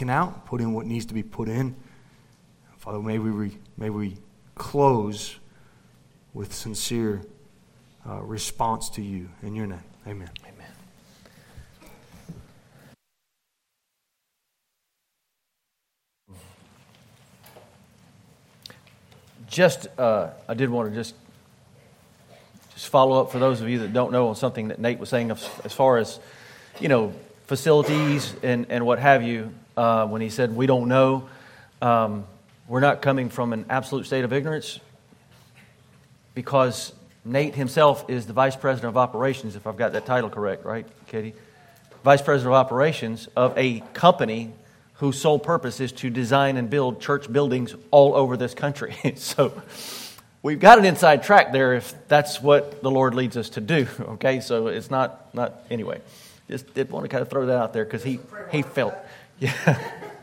out, put in what needs to be put in. Father, may we close with sincere response to you. In your name, amen. Amen. I did want to just follow up for those of you that don't know on something that Nate was saying as far as, facilities and what have you. When he said we don't know, we're not coming from an absolute state of ignorance, because Nate himself is the Vice President of Operations, if I've got that title correct, right, Katie? Vice President of Operations of a company whose sole purpose is to design and build church buildings all over this country. So we've got an inside track there if that's what the Lord leads us to do, okay? So it's not anyway. Just did want to kind of throw that out there because he felt, yeah.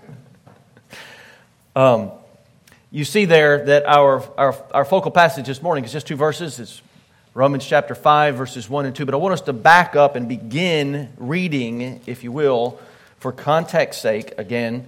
You see there that our focal passage this morning is just 2 verses. It's Romans chapter 5, verses 1 and 2. But I want us to back up and begin reading, if you will, for context's sake, again,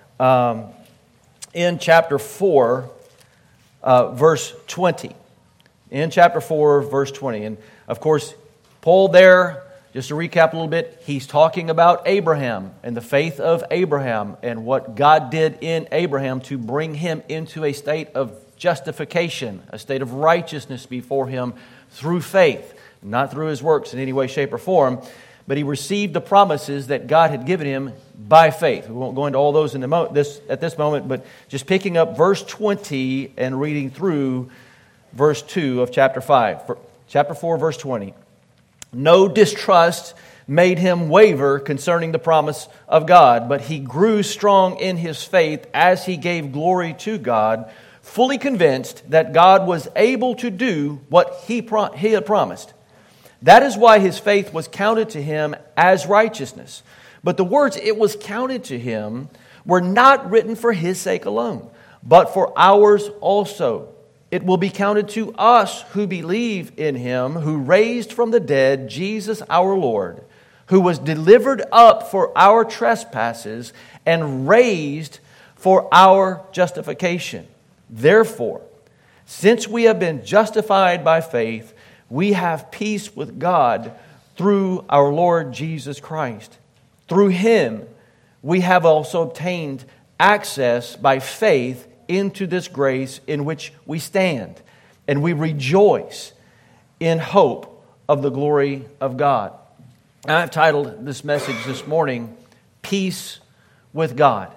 in chapter 4, verse 20. In chapter 4, verse 20. And, of course, Paul there, just to recap a little bit, he's talking about Abraham and the faith of Abraham and what God did in Abraham to bring him into a state of justification, a state of righteousness before him through faith, not through his works in any way, shape, or form. But he received the promises that God had given him by faith. We won't go into all those at this moment, but just picking up verse 20 and reading through verse 2 of chapter 5. Chapter 4, verse 20. No distrust made him waver concerning the promise of God, but he grew strong in his faith as he gave glory to God, fully convinced that God was able to do what he had promised. That is why his faith was counted to him as righteousness. But the words "it was counted to him" were not written for his sake alone, but for ours also. It will be counted to us who believe in him who raised from the dead Jesus our Lord, who was delivered up for our trespasses and raised for our justification. Therefore, since we have been justified by faith, we have peace with God through our Lord Jesus Christ. Through him, we have also obtained access by faith into this grace in which we stand, and we rejoice in hope of the glory of God. I've titled this message this morning, Peace with God.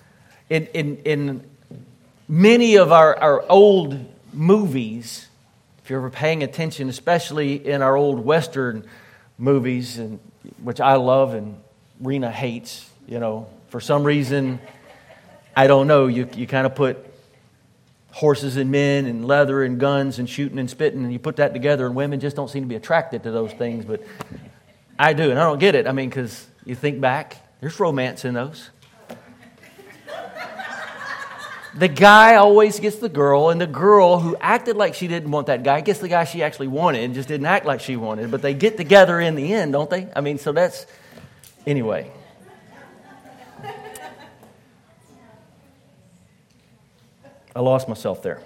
In many of our old movies, if you're ever paying attention, especially in our old Western movies, and which I love and Rena hates, for some reason, I don't know, you kind of put horses and men and leather and guns and shooting and spitting, and you put that together, and women just don't seem to be attracted to those things, but I do, and I don't get it. Because you think back, there's romance in those. The guy always gets the girl, and the girl who acted like she didn't want that guy gets the guy she actually wanted and just didn't act like she wanted. But they get together in the end, don't they? So that's... Anyway. I lost myself there.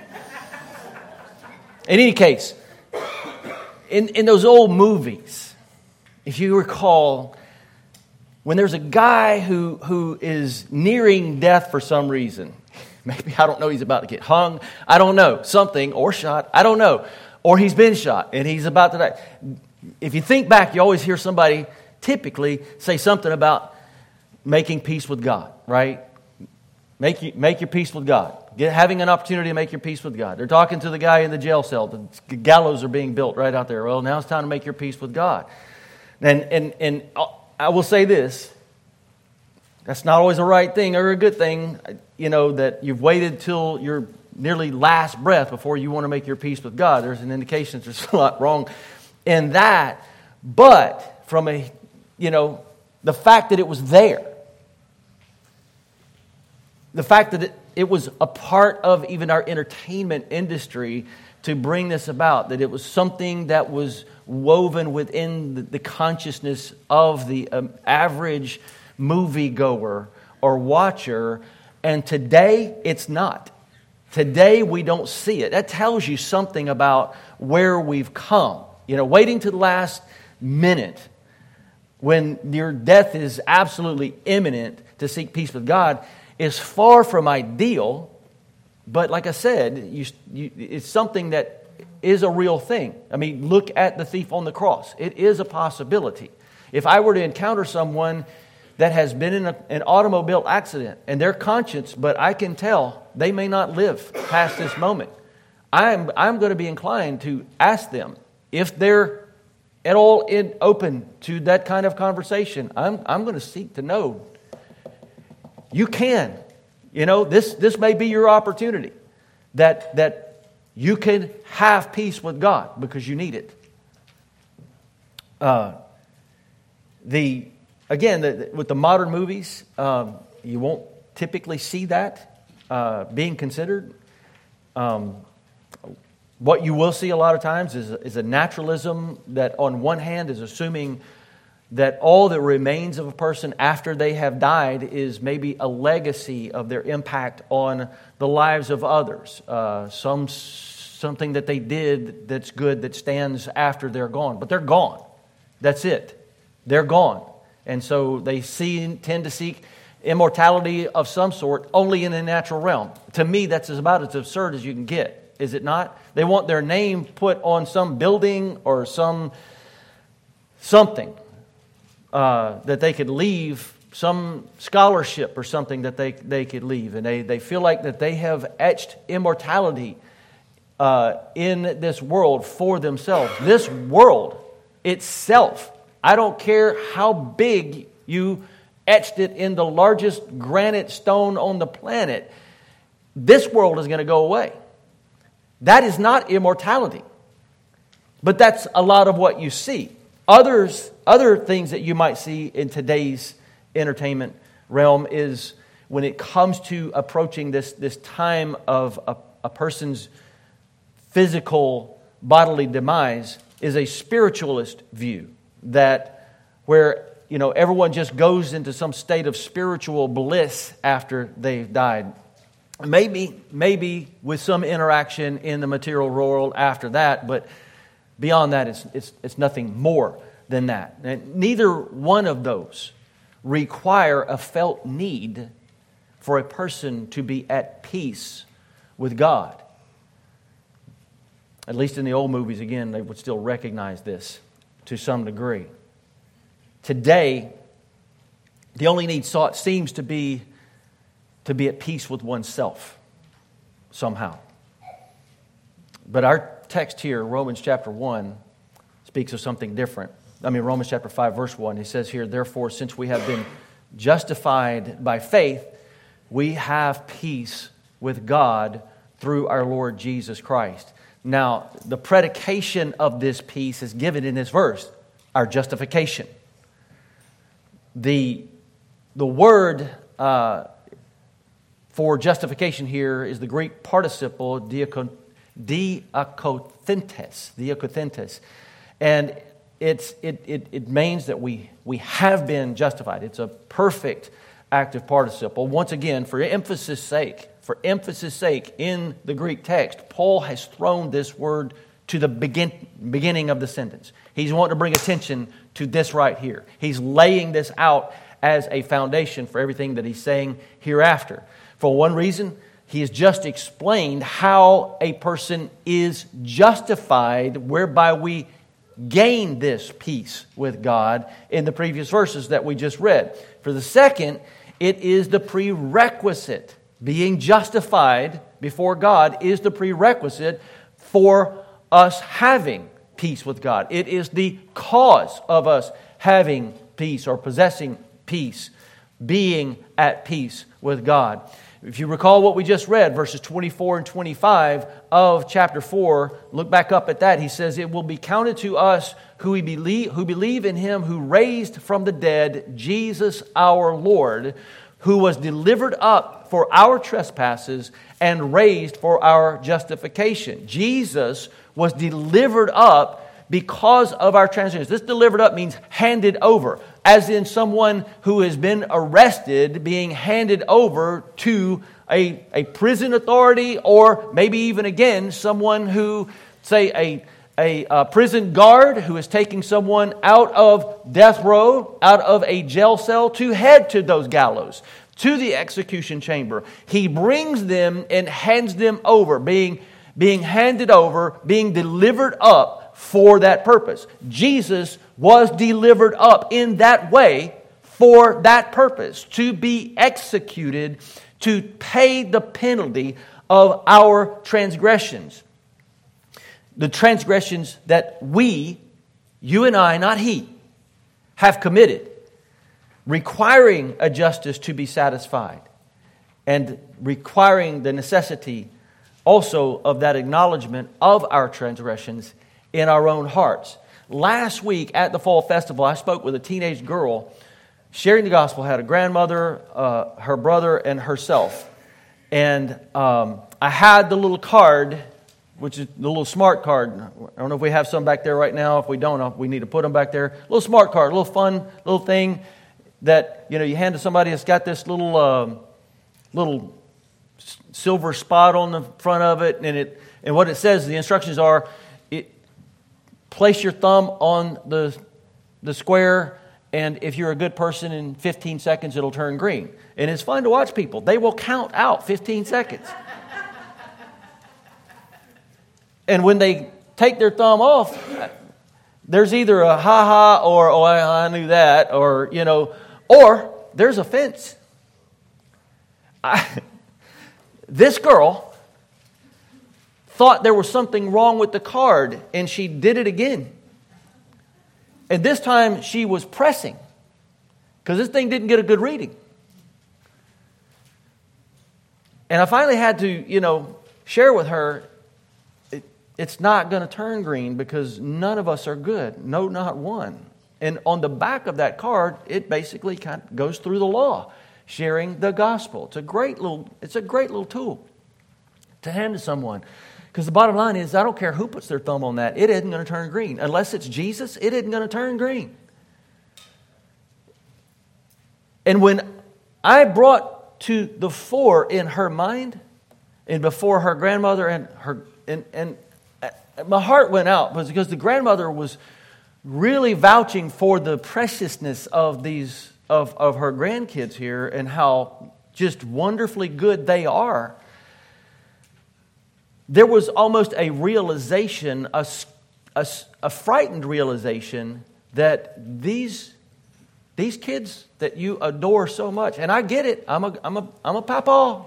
In any case, in those old movies, if you recall, when there's a guy who is nearing death for some reason, maybe, I don't know, he's about to get hung, I don't know, something, or shot, I don't know, or he's been shot and he's about to die. If you think back, you always hear somebody typically say something about making peace with God, right? Make your peace with God. Having an opportunity to make your peace with God. They're talking to the guy in the jail cell. The gallows are being built right out there. Well, now it's time to make your peace with God. And I will say this. That's not always a right thing or a good thing, that you've waited till your nearly last breath before you want to make your peace with God. There's an indication that there's a lot wrong in that. But from the fact that it was there, the fact that it was a part of even our entertainment industry to bring this about, that it was something that was woven within the consciousness of the average moviegoer or watcher, and today it's not. Today we don't see it. That tells you something about where we've come. Waiting to the last minute when your death is absolutely imminent to seek peace with God is far from ideal. But like I said, it's something that is a real thing. I mean, look at the thief on the cross. It is a possibility. If I were to encounter someone that has been in an automobile accident and their conscience, but I can tell they may not live past this moment, I'm going to be inclined to ask them if they're at all open to that kind of conversation. I'm going to seek to know. You can. This may be your opportunity that you can have peace with God because you need it. With the modern movies, you won't typically see that being considered. What you will see a lot of times is a naturalism that on one hand is assuming that all that remains of a person after they have died is maybe a legacy of their impact on the lives of others. Something that they did that's good that stands after they're gone. But they're gone. That's it. They're gone. And so they tend to seek immortality of some sort only in the natural realm. To me, that's about as absurd as you can get, is it not? They want their name put on some building or something that they could leave, some scholarship or something that they could leave. And they feel like that they have etched immortality in this world for themselves. This world itself, I don't care how big you etched it in the largest granite stone on the planet, this world is going to go away. That is not immortality. But that's a lot of what you see. Other things that you might see in today's entertainment realm is when it comes to approaching this time of a person's physical bodily demise is a spiritualist view that where everyone just goes into some state of spiritual bliss after they've died. Maybe with some interaction in the material world after that, but beyond that, it's nothing more than that. And neither one of those require a felt need for a person to be at peace with God. At least in the old movies, again, they would still recognize this to some degree. Today, the only need sought seems to be at peace with oneself somehow. But our text here, Romans chapter 1, speaks of something different. Romans chapter 5, verse 1, he says here, "Therefore, since we have been justified by faith, we have peace with God through our Lord Jesus Christ." Now, the predication of this peace is given in this verse, our justification. The word for justification here is the Greek participle diakothentes. And it means that we have been justified. It's a perfect active participle. Once again, for emphasis sake, in the Greek text, Paul has thrown this word to the beginning of the sentence. He's wanting to bring attention to this right here. He's laying this out as a foundation for everything that he's saying hereafter. For one reason, he has just explained how a person is justified, whereby we gain this peace with God in the previous verses that we just read. For the second, it is the prerequisite. Being justified before God is the prerequisite for us having peace with God. It is the cause of us having peace or possessing peace, being at peace with God. If you recall what we just read, verses 24 and 25 of chapter 4, look back up at that. He says, "It will be counted to us who believe in Him who raised from the dead Jesus our Lord, who was delivered up for our trespasses and raised for our justification." Jesus was delivered up because of our transgressions. This delivered up means handed over. as in someone who has been arrested being handed over to a prison authority, or maybe even again someone who, say, a prison guard who is taking someone out of death row, out of a jail cell, to head to those gallows, to the execution chamber. He brings them and hands them over, being handed over, being delivered up for that purpose. Jesus was delivered up in that way for that purpose, to be executed, to pay the penalty of our transgressions. The transgressions that we, you and I, not he, have committed, requiring a justice to be satisfied, and requiring the necessity also of that acknowledgement of our transgressions in our own hearts. Last week at the Fall Festival, I spoke with a teenage girl sharing the gospel, had a grandmother, her brother, and herself. And I had the little card, which is the little smart card. I don't know if we have some back there right now. If we don't, we need to put them back there. A little smart card, a little fun little thing that you hand to somebody that's got this little silver spot on the front of it, and what it says, the instructions are, place your thumb on the square, and if you're a good person, in 15 seconds it'll turn green. And it's fun to watch people. They will count out 15 seconds. And when they take their thumb off, there's either a ha-ha or, oh, I knew that, or there's offense. This girl thought there was something wrong with the card, and she did it again. And this time she was pressing, because this thing didn't get a good reading. And I finally had to, share with her, it's not going to turn green because none of us are good. No, not one. And on the back of that card, it basically kind of goes through the law, sharing the gospel. It's a great little tool to hand to someone. Because the bottom line is, I don't care who puts their thumb on that, it isn't going to turn green. Unless it's Jesus, it isn't going to turn green. And when I brought to the fore in her mind, and before her grandmother and my heart went out, because the grandmother was really vouching for the preciousness of these of her grandkids here and how just wonderfully good they are. There was almost a realization, a frightened realization that these kids that you adore so much, and I get it. I'm a papa.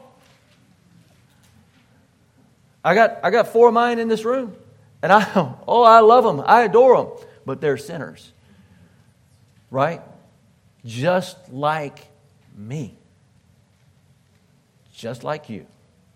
I got 4 of mine in this room, and I love them. I adore them, but they're sinners, right? Just like me, just like you.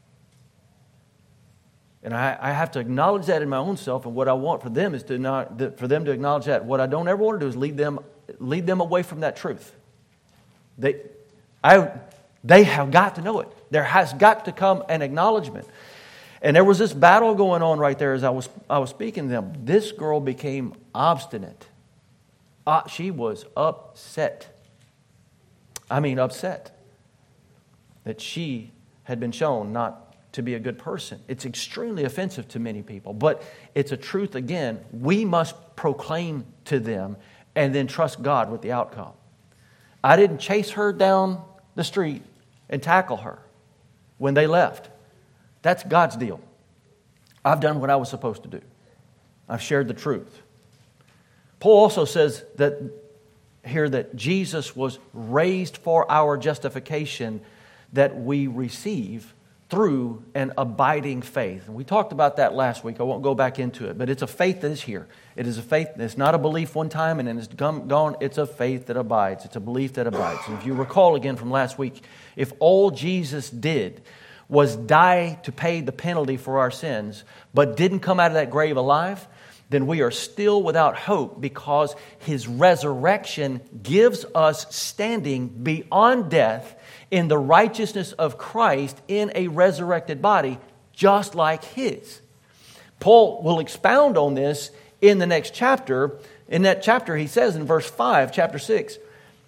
And I have to acknowledge that in my own self, and what I want for them is for them to acknowledge that. What I don't ever want to do is lead them away from that truth. They have got to know it. There has got to come an acknowledgement. And there was this battle going on right there as I was speaking to them. This girl became obstinate. She was upset. I mean, upset that she had been shown not to be a good person. It's extremely offensive to many people, but it's a truth, again, we must proclaim to them and then trust God with the outcome. I didn't chase her down the street and tackle her when they left. That's God's deal. I've done what I was supposed to do. I've shared the truth. Paul also says that Jesus was raised for our justification that we receive through an abiding faith. And we talked about that last week. I won't go back into it, but it's a faith that is here. It is a faith that's not a belief one time and then it's gone. It's a faith that abides. It's a belief that abides. And if you recall again from last week, if all Jesus did was die to pay the penalty for our sins, but didn't come out of that grave alive, then we are still without hope, because His resurrection gives us standing beyond death in the righteousness of Christ in a resurrected body, just like His. Paul will expound on this in the next chapter. In that chapter, he says in verse 5, chapter 6,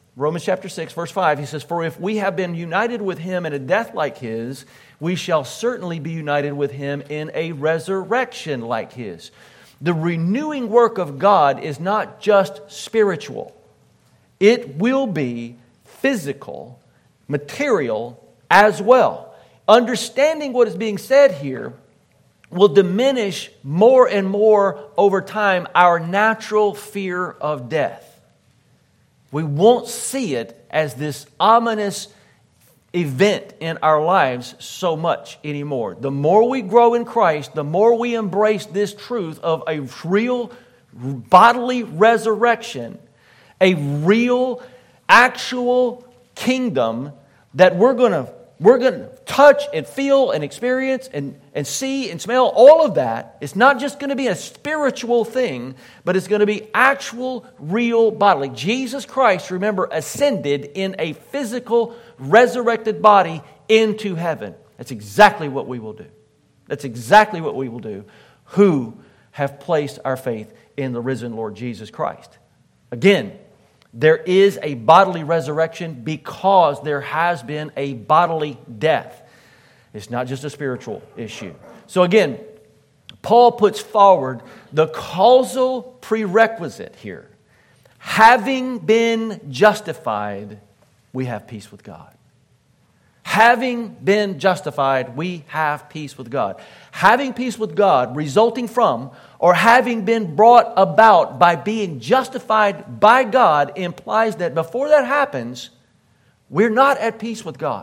Romans chapter 6, verse 5, he says, "For if we have been united with him in a death like his, we shall certainly be united with him in a resurrection like his." The renewing work of God is not just spiritual. It will be physical, material as well. Understanding what is being said here will diminish more and more over time our natural fear of death. We won't see it as this ominous event in our lives so much anymore. The more we grow in Christ, the more we embrace this truth of a real bodily resurrection, a real, actual kingdom that we're going to touch and feel and experience and see and smell, all of that. It's not just going to be a spiritual thing, but it's going to be actual, real bodily. Jesus Christ, remember, ascended in a physical, resurrected body into heaven. That's exactly what we will do. That's exactly what we will do who have placed our faith in the risen Lord Jesus Christ. Again, there is a bodily resurrection because there has been a bodily death. It's not just a spiritual issue. So again, Paul puts forward the causal prerequisite here. Having been justified, we have peace with God. Having been justified, we have peace with God. Having peace with God resulting from or having been brought about by being justified by God implies that before that happens, we're not at peace with God.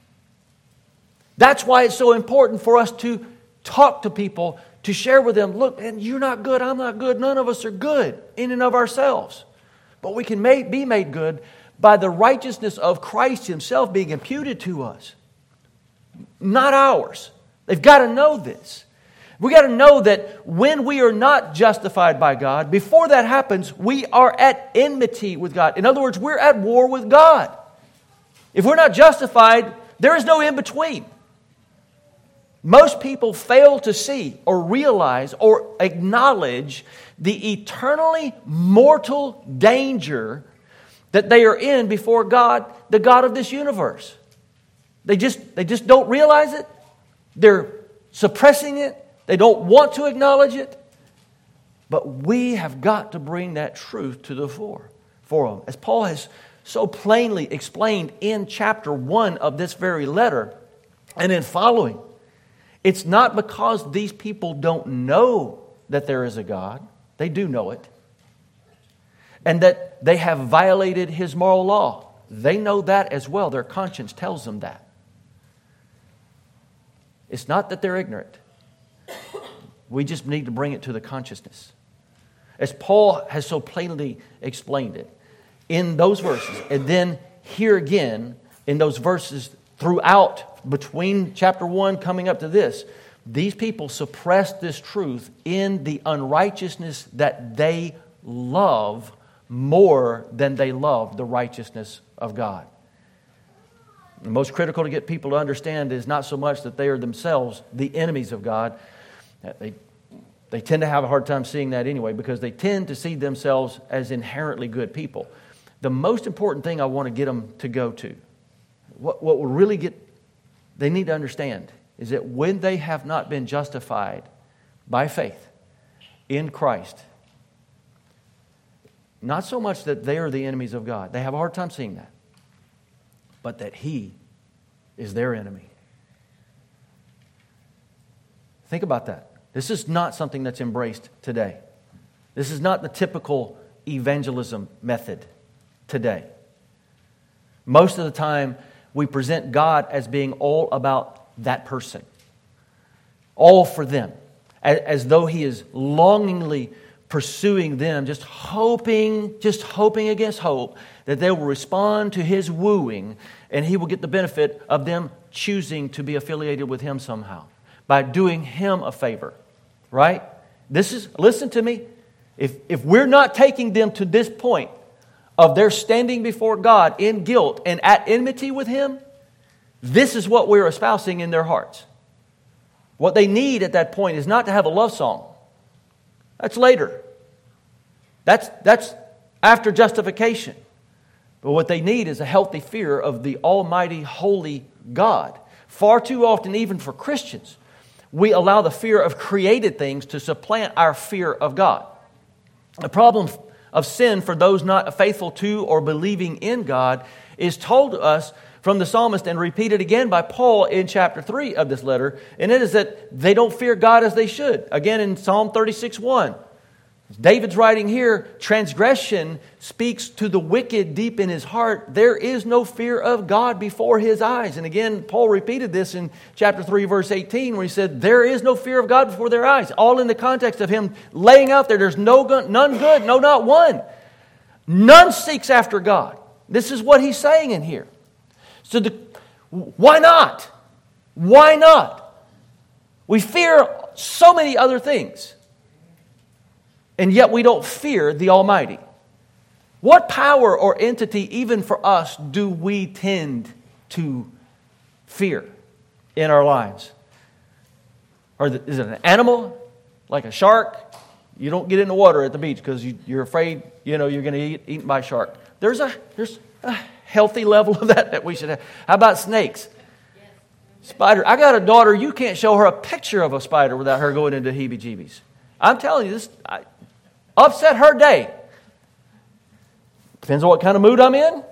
That's why it's so important for us to talk to people, to share with them, look, and you're not good, I'm not good, none of us are good in and of ourselves. But we can be made good by the righteousness of Christ Himself being imputed to us. Not ours. They've got to know this. We got to know that when we are not justified by God, before that happens, we are at enmity with God. In other words, we're at war with God. If we're not justified, there is no in-between. Most people fail to see or realize or acknowledge the eternally mortal danger that they are in before God, the God of this universe. They just don't realize it. They're suppressing it. They don't want to acknowledge it. But we have got to bring that truth to the fore for them. As Paul has so plainly explained in chapter 1 of this very letter and in following, it's not because these people don't know that there is a God. They do know it. And that they have violated His moral law. They know that as well. Their conscience tells them that. It's not that they're ignorant. We just need to bring it to the consciousness. As Paul has so plainly explained it in those verses, and then here again in those verses throughout, between chapter 1 coming up to this, these people suppress this truth in the unrighteousness that they love more than they love the righteousness of God. The most critical to get people to understand is not so much that they are themselves the enemies of God. They tend to have a hard time seeing that anyway because they tend to see themselves as inherently good people. The most important thing I want to get them to go to, what will really they need to understand is that when they have not been justified by faith in Christ, not so much that they are the enemies of God. They have a hard time seeing that. But that He is their enemy. Think about that. This is not something that's embraced today. This is not the typical evangelism method today. Most of the time, we present God as being all about that person. All for them. As though He is longingly pursuing them, just hoping against hope that they will respond to His wooing and He will get the benefit of them choosing to be affiliated with Him somehow by doing Him a favor. Right? Listen to me. If we're not taking them to this point of their standing before God in guilt and at enmity with Him, this is what we're espousing in their hearts. What they need at that point is not to have a love song. That's later. That's after justification. But what they need is a healthy fear of the almighty, holy God. Far too often, even for Christians, we allow the fear of created things to supplant our fear of God. The problem of sin for those not faithful to or believing in God is told to us from the psalmist and repeated again by Paul in chapter 3 of this letter, and it is that they don't fear God as they should. Again in Psalm 36:1. David's writing here, transgression speaks to the wicked deep in his heart. There is no fear of God before his eyes. And again, Paul repeated this in chapter 3, verse 18, where he said, there is no fear of God before their eyes. All in the context of him laying out there's none good, no, not one. None seeks after God. This is what he's saying in here. So why not? Why not? We fear so many other things. And yet we don't fear the Almighty. What power or entity, even for us, do we tend to fear in our lives? Is it an animal, like a shark? You don't get in the water at the beach because you're afraid you're going to get eaten by a shark. There's a healthy level of that we should have. How about snakes? Spider. I got a daughter, you can't show her a picture of a spider without her going into heebie-jeebies. I'm telling you, this upset her day. Depends on what kind of mood I'm in.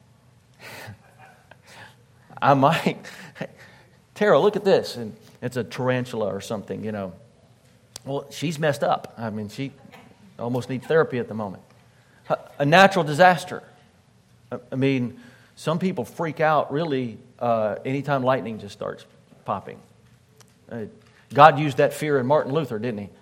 I might. Tara, look at this. And it's a tarantula or something, Well, she's messed up. I mean, she almost needs therapy at the moment. A natural disaster. I mean, some people freak out really anytime lightning just starts popping. God used that fear in Martin Luther, didn't he?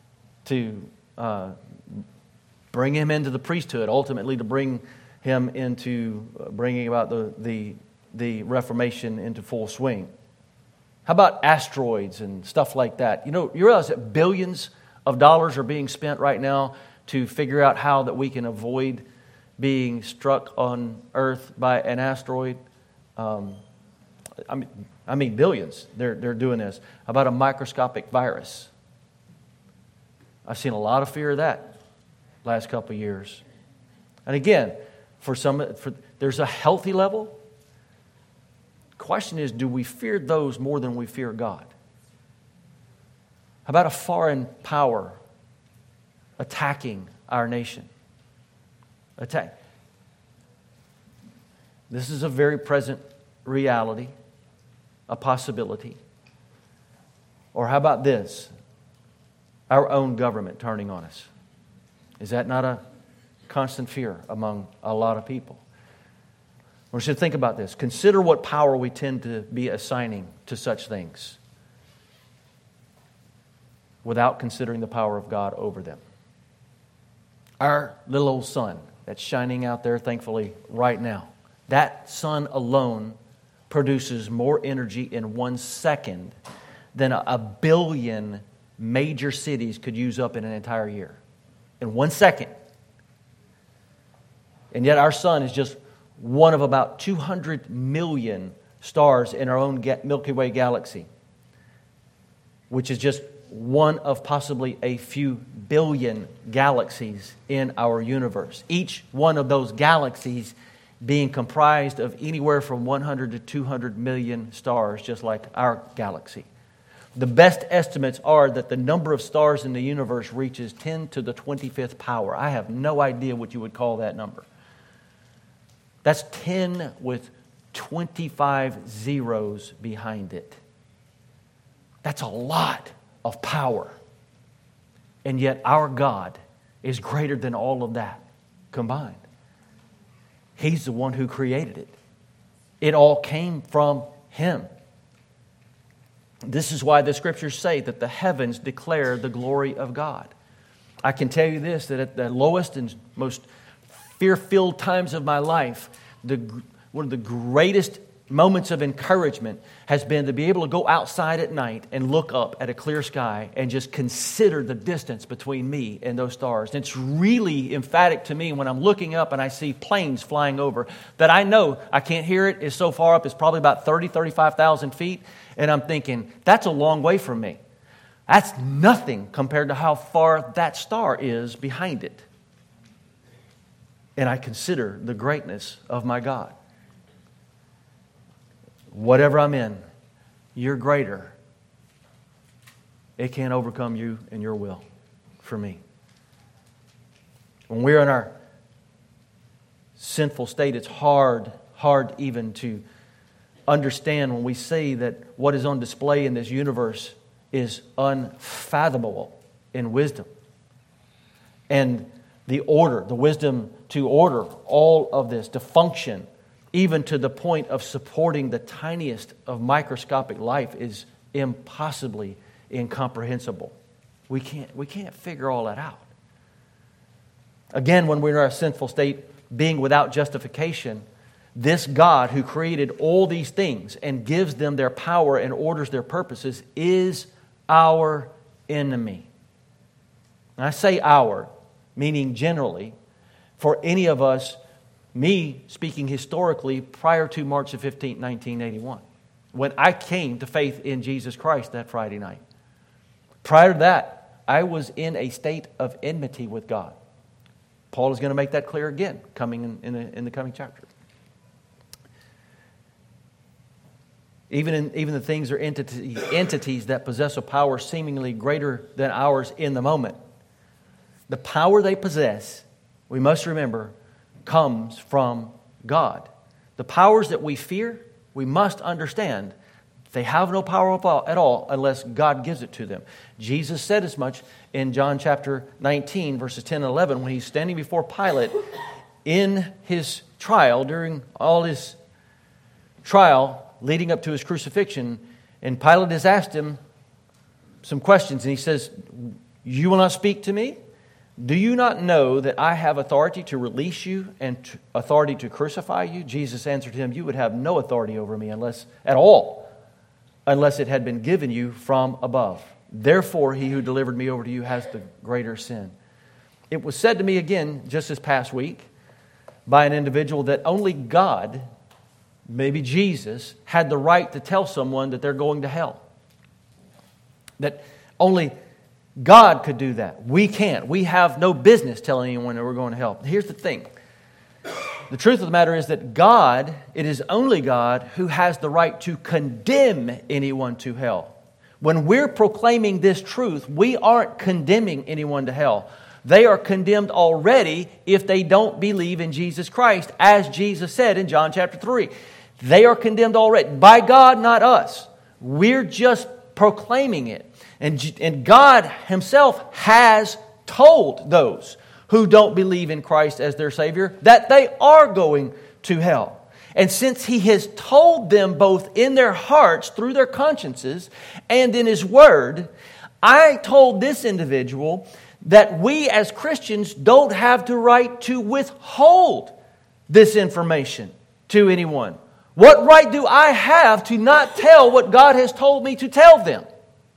To bring him into the priesthood, ultimately to bring him into bringing about the Reformation into full swing. How about asteroids and stuff like that? You realize that billions of dollars are being spent right now to figure out how that we can avoid being struck on Earth by an asteroid. I mean billions. They're doing this. How about a microscopic virus? I've seen a lot of fear of that last couple of years. And again, there's a healthy level. Question is, do we fear those more than we fear God? How about a foreign power attacking our nation? This is a very present reality, a possibility. Or how about this? Our own government turning on us. Is that not a constant fear among a lot of people? We should think about this. Consider what power we tend to be assigning to such things without considering the power of God over them. Our little old sun that's shining out there, thankfully, right now, that sun alone produces more energy in 1 second than a billion major cities could use up in an entire year. In 1 second. And yet our sun is just one of about 200 million stars in our own Milky Way galaxy, which is just one of possibly a few billion galaxies in our universe. Each one of those galaxies being comprised of anywhere from 100 to 200 million stars, just like our galaxy. The best estimates are that the number of stars in the universe reaches 10 to the 25th power. I have no idea what you would call that number. That's 10 with 25 zeros behind it. That's a lot of power. And yet our God is greater than all of that combined. He's the one who created it. It all came from Him. This is why the Scriptures say that the heavens declare the glory of God. I can tell you this, that at the lowest and most fear-filled times of my life, one of the greatest moments of encouragement has been to be able to go outside at night and look up at a clear sky and just consider the distance between me and those stars. And it's really emphatic to me when I'm looking up and I see planes flying over that I know I can't hear it. It's so far up, it's probably about 35,000 feet. And I'm thinking, that's a long way from me. That's nothing compared to how far that star is behind it. and I consider the greatness of my God. Whatever I'm in, you're greater. It can't overcome you and your will for me. When we're in our sinful state, it's hard even to understand when we see that what is on display in this universe is unfathomable in wisdom. And the wisdom to order all of this, to function, even to the point of supporting the tiniest of microscopic life, is impossibly incomprehensible. We can't figure all that out. Again, when we're in our sinful state, being without justification, this God who created all these things and gives them their power and orders their purposes is our enemy. And I say our, meaning generally, for any of us, me speaking historically, prior to March the 15th, 1981, when I came to faith in Jesus Christ that Friday night. Prior to that, I was in a state of enmity with God. Paul is going to make that clear again, coming in the coming chapter. Even the things or entities that possess a power seemingly greater than ours in the moment, the power they possess, we must remember, comes from God. The powers that we fear, we must understand, they have no power at all unless God gives it to them. Jesus said as much in John chapter 19, verses 10 and 11, when he's standing before Pilate in his trial, during all his trial leading up to his crucifixion, and Pilate has asked him some questions, and he says, "You will not speak to me? Do you not know that I have authority to release you and authority to crucify you?" Jesus answered him, "You would have no authority over me unless it had been given you from above. Therefore, he who delivered me over to you has the greater sin." It was said to me again just this past week by an individual that only God, maybe Jesus, had the right to tell someone that they're going to hell. That only God could do that. We can't. We have no business telling anyone that we're going to hell. Here's the thing. The truth of the matter is that God, it is only God who has the right to condemn anyone to hell. When we're proclaiming this truth, we aren't condemning anyone to hell. They are condemned already if they don't believe in Jesus Christ, as Jesus said in John chapter 3. They are condemned already. By God, not us. We're just proclaiming it. And God Himself has told those who don't believe in Christ as their Savior that they are going to hell. And since He has told them both in their hearts, through their consciences, and in His Word, I told this individual that we as Christians don't have the right to withhold this information to anyone. What right do I have to not tell what God has told me to tell them?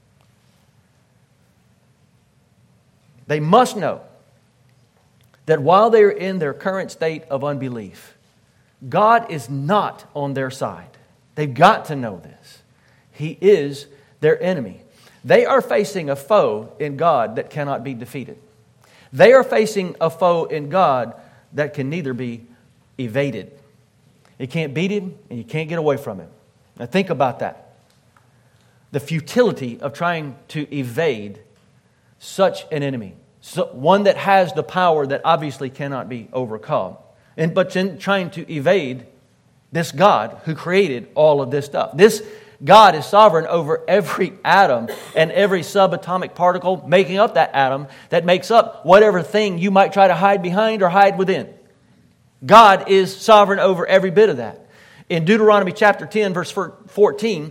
They must know that while they are in their current state of unbelief, God is not on their side. They've got to know this. He is their enemy. They are facing a foe in God that cannot be defeated. They are facing a foe in God that can neither be evaded. You can't beat Him and you can't get away from Him. Now think about that. The futility of trying to evade such an enemy. So one that has the power that obviously cannot be overcome. But in trying to evade this God who created all of this stuff. This God is sovereign over every atom and every subatomic particle making up that atom that makes up whatever thing you might try to hide behind or hide within. God is sovereign over every bit of that. In Deuteronomy chapter 10, verse 14,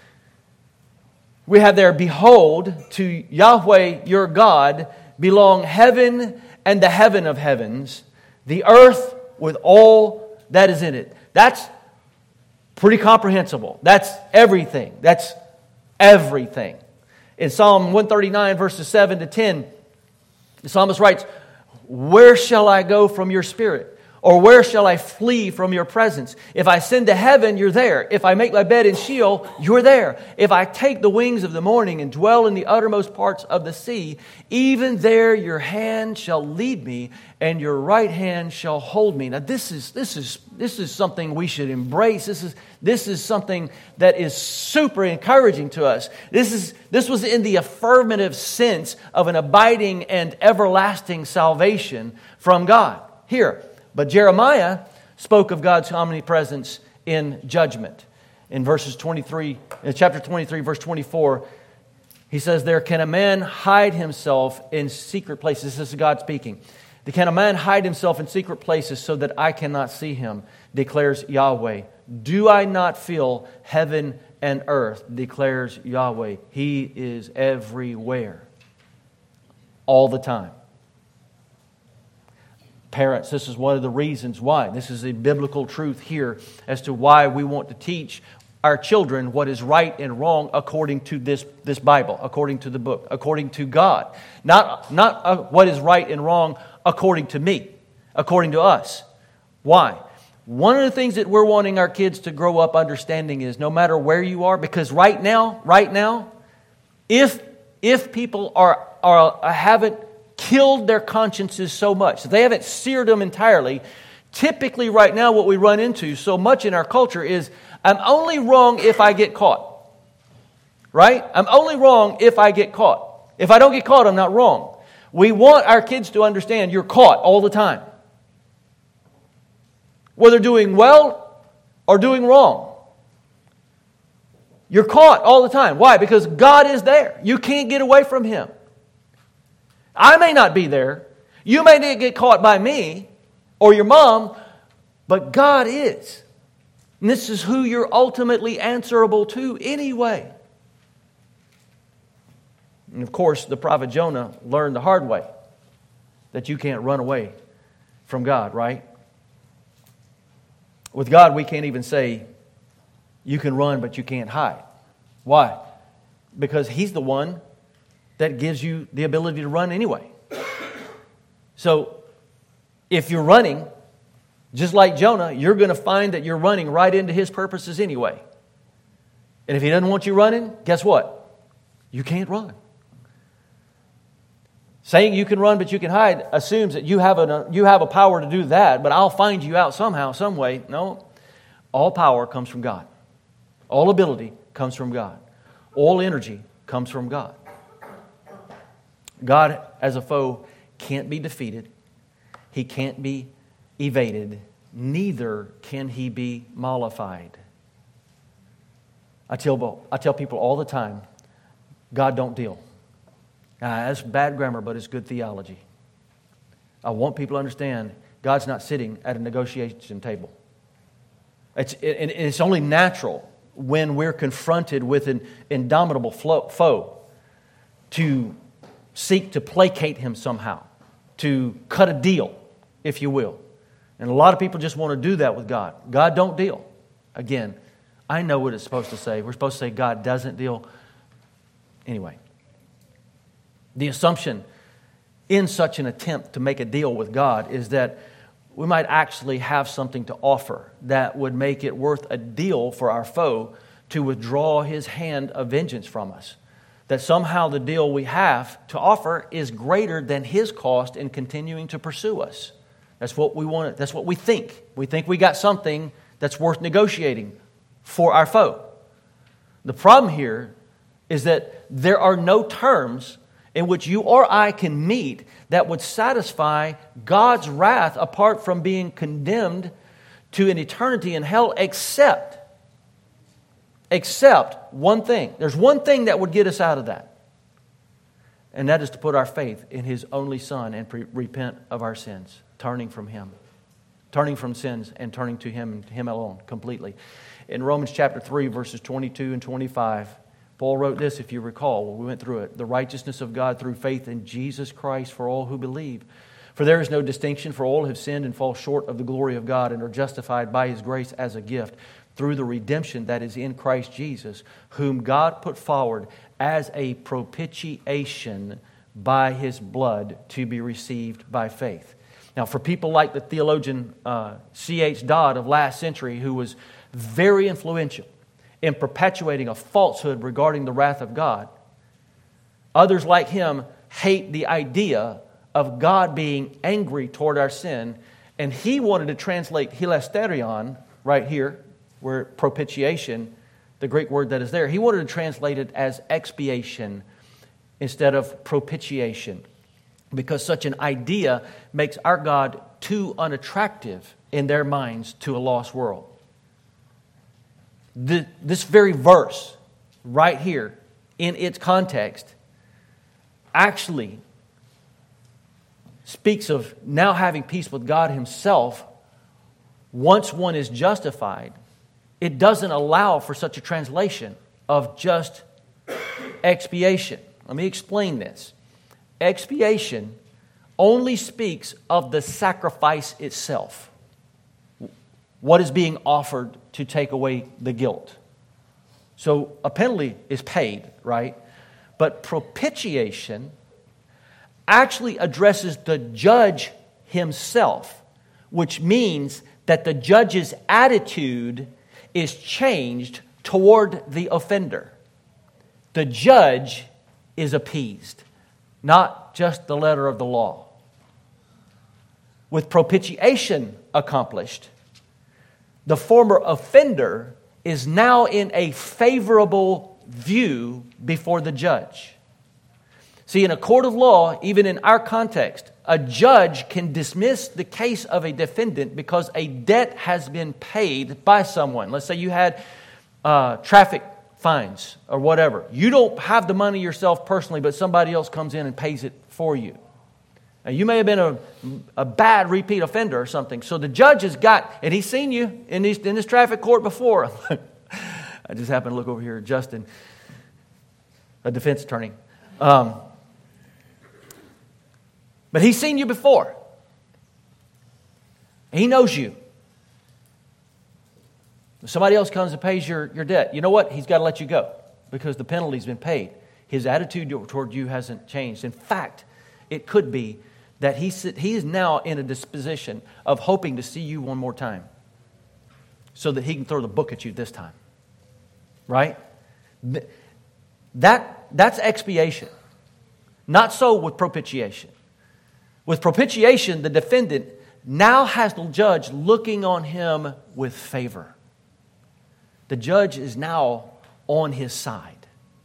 we have there, "Behold, to Yahweh your God belong heaven and the heaven of heavens, the earth with all that is in it." That's pretty comprehensible. That's everything. That's everything. In Psalm 139, verses 7 to 10, the psalmist writes, "Where shall I go from your spirit? Or where shall I flee from your presence? If I ascend to heaven, you're there. If I make my bed in Sheol, you're there. If I take the wings of the morning and dwell in the uttermost parts of the sea, even there your hand shall lead me, and your right hand shall hold me. Now this is something we should embrace. This is something that is super encouraging to us. This was in the affirmative sense of an abiding and everlasting salvation from God. Here. But Jeremiah spoke of God's omnipresence in judgment. In chapter 23, verse 24, he says, there can a man hide himself in secret places. This is God speaking. Can a man hide himself in secret places so that I cannot see him, declares Yahweh. Do I not feel heaven and earth, declares Yahweh. He is everywhere, all the time. Parents, this is one of the reasons why. This is a biblical truth here as to why we want to teach our children what is right and wrong according to this Bible, according to the book, according to God. Not what is right and wrong according to me, according to us. Why? One of the things that we're wanting our kids to grow up understanding is no matter where you are, because right now, if people haven't killed their consciences so much, they haven't seared them entirely, typically right now what we run into so much in our culture is, I'm only wrong if I get caught. Right? I'm only wrong if I get caught. If I don't get caught, I'm not wrong. We want our kids to understand you're caught all the time. Whether doing well or doing wrong. You're caught all the time. Why? Because God is there. You can't get away from Him. I may not be there. You may not get caught by me or your mom, but God is. And this is who you're ultimately answerable to anyway. And of course, the prophet Jonah learned the hard way that you can't run away from God, right? With God, we can't even say you can run, but you can't hide. Why? Because He's the one that gives you the ability to run anyway. So, if you're running, just like Jonah, you're going to find that you're running right into His purposes anyway. And if He doesn't want you running, guess what? You can't run. Saying you can run but you can hide assumes that you have a power to do that, but I'll find you out somehow, some way. No. All power comes from God. All ability comes from God. All energy comes from God. God, as a foe, can't be defeated. He can't be evaded. Neither can He be mollified. I tell people all the time, God don't deal. That's bad grammar, but it's good theology. I want people to understand God's not sitting at a negotiation table. It's only natural when we're confronted with an indomitable foe to seek to placate Him somehow, to cut a deal, if you will. And a lot of people just want to do that with God. God don't deal. Again, I know what it's supposed to say. We're supposed to say God doesn't deal. Anyway, the assumption in such an attempt to make a deal with God is that we might actually have something to offer that would make it worth a deal for our foe to withdraw his hand of vengeance from us. That somehow the deal we have to offer is greater than his cost in continuing to pursue us. That's what we want. That's what we think. We think we got something that's worth negotiating for our foe. The problem here is that there are no terms in which you or I can meet that would satisfy God's wrath apart from being condemned to an eternity in hell, except one thing. There's one thing that would get us out of that. And that is to put our faith in His only Son and repent of our sins, turning from Him. Turning from sins and turning to Him and Him alone completely. In Romans chapter 3, verses 22 and 25, Paul wrote this, if you recall, when we went through it. The righteousness of God through faith in Jesus Christ for all who believe. For there is no distinction, for all have sinned and fall short of the glory of God and are justified by His grace as a gift through the redemption that is in Christ Jesus, whom God put forward as a propitiation by His blood to be received by faith. Now, for people like the theologian C.H. Dodd of last century, who was very influential in perpetuating a falsehood regarding the wrath of God, others like him hate the idea of God being angry toward our sin, and he wanted to translate hilasterion right here, where propitiation, the Greek word that is there, he wanted to translate it as expiation instead of propitiation, because such an idea makes our God too unattractive in their minds to a lost world. This very verse right here, in its context, actually speaks of now having peace with God Himself. Once one is justified, it doesn't allow for such a translation of just expiation. Let me explain this. Expiation only speaks of the sacrifice itself. What is being offered to take away the guilt. So a penalty is paid, right? But propitiation actually addresses the judge himself, which means that the judge's attitude is changed toward the offender. The judge is appeased, not just the letter of the law. With propitiation accomplished, the former offender is now in a favorable view before the judge. See, in a court of law, even in our context, a judge can dismiss the case of a defendant because a debt has been paid by someone. Let's say you had traffic fines or whatever. You don't have the money yourself personally, but somebody else comes in and pays it for you. Now, you may have been a bad repeat offender or something. So the judge has got, and he's seen you in this traffic court before. I just happened to look over here at Justin, a defense attorney. But he's seen you before. He knows you. If somebody else comes and pays your debt, you know what? He's got to let you go because the penalty's been paid. His attitude toward you hasn't changed. In fact, it could be that he is now in a disposition of hoping to see you one more time so that he can throw the book at you this time. Right? That's expiation. Not so with propitiation. With propitiation, the defendant now has the judge looking on him with favor. The judge is now on his side.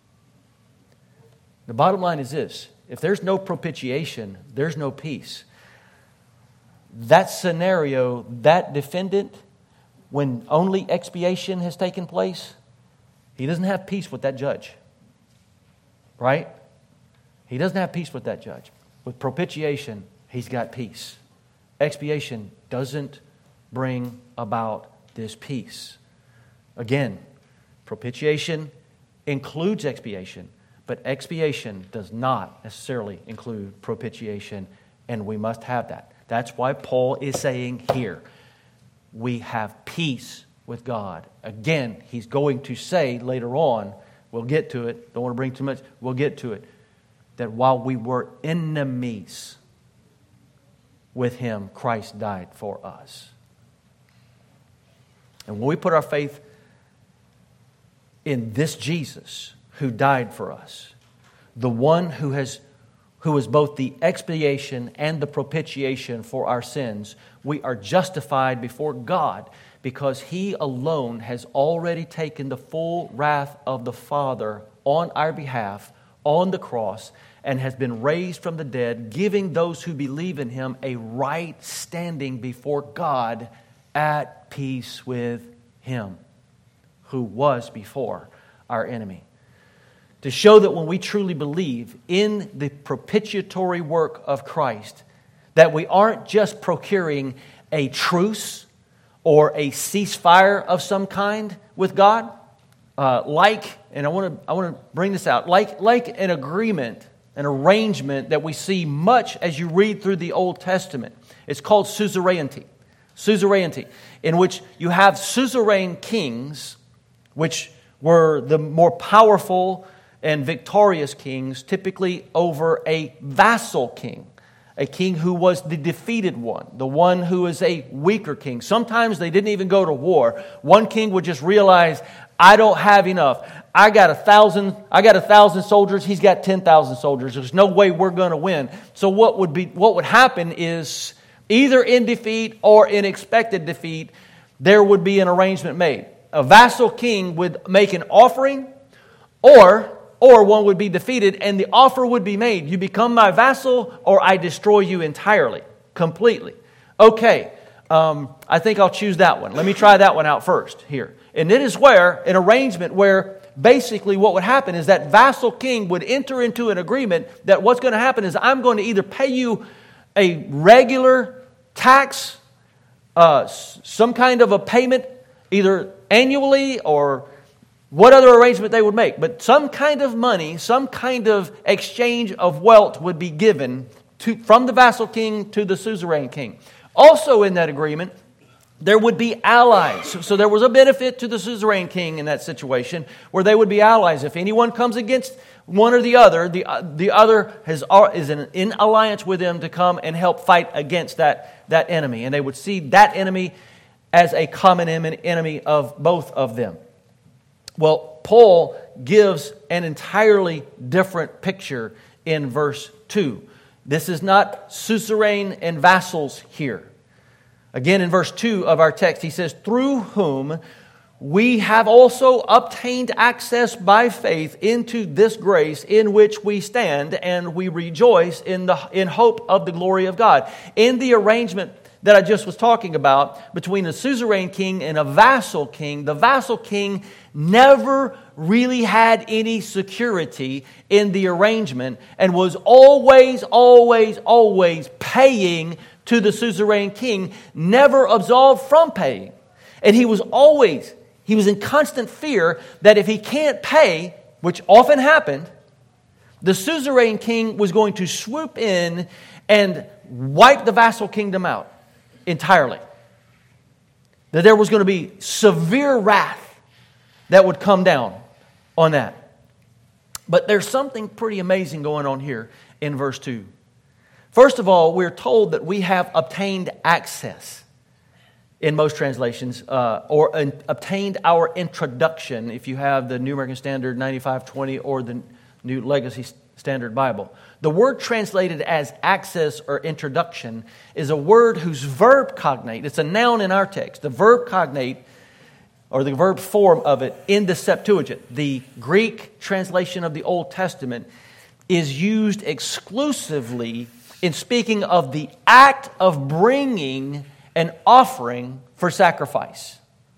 The bottom line is this. If there's no propitiation, there's no peace. That scenario, that defendant, when only expiation has taken place, he doesn't have peace with that judge. Right? He doesn't have peace with that judge. With propitiation, he's got peace. Expiation doesn't bring about this peace. Again, propitiation includes expiation, but expiation does not necessarily include propitiation, and we must have that. That's why Paul is saying here, we have peace with God. Again, he's going to say later on, we'll get to it, don't want to bring too much, we'll get to it, that while we were enemies with Him, Christ died for us. And when we put our faith in this Jesus who died for us, the one who is both the expiation and the propitiation for our sins, we are justified before God because He alone has already taken the full wrath of the Father on our behalf on the cross and has been raised from the dead, giving those who believe in Him a right standing before God at peace with Him, who was before our enemy. To show that when we truly believe in the propitiatory work of Christ, that we aren't just procuring a truce or a ceasefire of some kind with God, and I want to bring this out, like an agreement, an arrangement that we see much as you read through the Old Testament. It's called suzerainty. Suzerainty, in which you have suzerain kings, which were the more powerful and victorious kings, typically over a vassal king. a king who was the defeated one, the one who is a weaker king. Sometimes they didn't even go to war. One king would just realize, I don't have enough. I got 1,000 soldiers. He's got 10,000 soldiers. There's no way we're going to win. So what would happen is either in defeat or in expected defeat, there would be an arrangement made. A vassal king would make an offering, or one would be defeated, and the offer would be made. You become my vassal, or I destroy you entirely, completely. Okay, I think I'll choose that one. Let me try that one out first here. And it is where, an arrangement where basically what would happen is that vassal king would enter into an agreement that what's going to happen is I'm going to either pay you a regular tax, some kind of a payment, either annually or what other arrangement they would make. But some kind of money, some kind of exchange of wealth would be given from the vassal king to the suzerain king. Also in that agreement, there would be allies. So there was a benefit to the suzerain king in that situation where they would be allies. If anyone comes against one or the other is in alliance with them to come and help fight against that enemy. And they would see that enemy as a common enemy of both of them. Well, Paul gives an entirely different picture in verse 2. This is not suzerain and vassals here. Again, in verse 2 of our text, he says, through whom we have also obtained access by faith into this grace in which we stand, and we rejoice in hope of the glory of God. In the arrangement that I just was talking about between a suzerain king and a vassal king, the vassal king never really had any security in the arrangement and was always paying to the suzerain king, never absolved from paying. And he was in constant fear that if he can't pay, which often happened, the suzerain king was going to swoop in and wipe the vassal kingdom out entirely. That there was going to be severe wrath that would come down on that. But there's something pretty amazing going on here in verse 2. First of all, we're told that we have obtained access in most translations, or obtained our introduction if you have the New American Standard 9520 or the New Legacy Standard Bible. The word translated as access or introduction is a word whose verb cognate, it's a noun in our text, the verb cognate, or the verb form of it in the Septuagint, the Greek translation of the Old Testament, is used exclusively in speaking of the act of bringing an offering for sacrifice.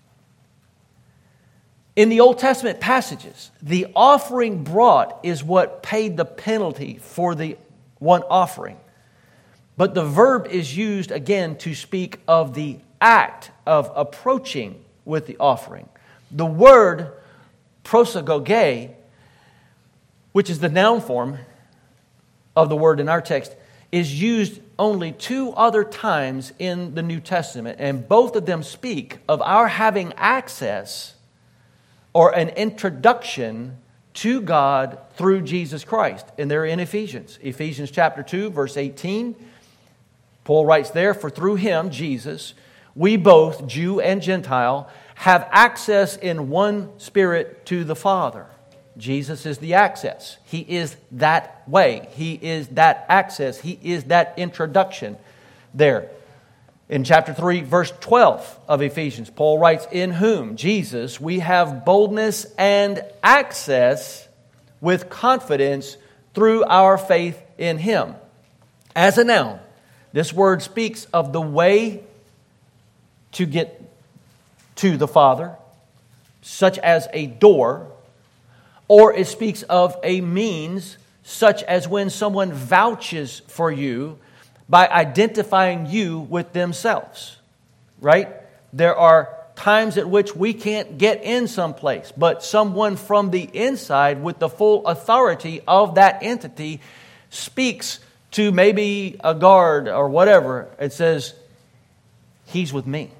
In the Old Testament passages, the offering brought is what paid the penalty for the one offering. But the verb is used again to speak of the act of approaching with the offering. The word prosagoge, which is the noun form of the word in our text, is used only 2 other times in the New Testament, and both of them speak of our having access or an introduction to God through Jesus Christ. And they're in Ephesians. Ephesians chapter 2, verse 18. Paul writes there, for through Him, Jesus, we both, Jew and Gentile, have access in one Spirit to the Father. Jesus is the access. He is that way. He is that access. He is that introduction there. In chapter 3, verse 12 of Ephesians, Paul writes, in whom, Jesus, we have boldness and access with confidence through our faith in Him. As a noun, this word speaks of the way to get to the Father, such as a door, or it speaks of a means, such as when someone vouches for you by identifying you with themselves, right? There are times at which we can't get in someplace, but someone from the inside with the full authority of that entity speaks to maybe a guard or whatever. It says, he's with me.